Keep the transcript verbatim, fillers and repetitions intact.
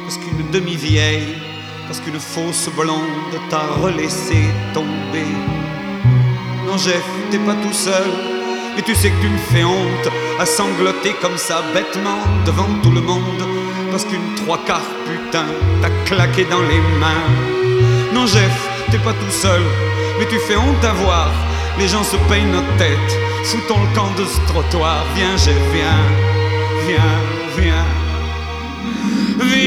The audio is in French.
parce qu'une demi-vieille, parce qu'une fausse blonde t'a relaissé tomber. Non Jeff, t'es pas tout seul, mais tu sais que tu me fais honte à sangloter comme ça bêtement devant tout le monde, parce qu'une trois quarts putain t'a claqué dans les mains. Non Jeff, t'es pas tout seul, mais tu fais honte à voir. Les gens se peignent notre tête, foutons le camp de ce trottoir. Viens Jeff, viens, viens, viens, viens.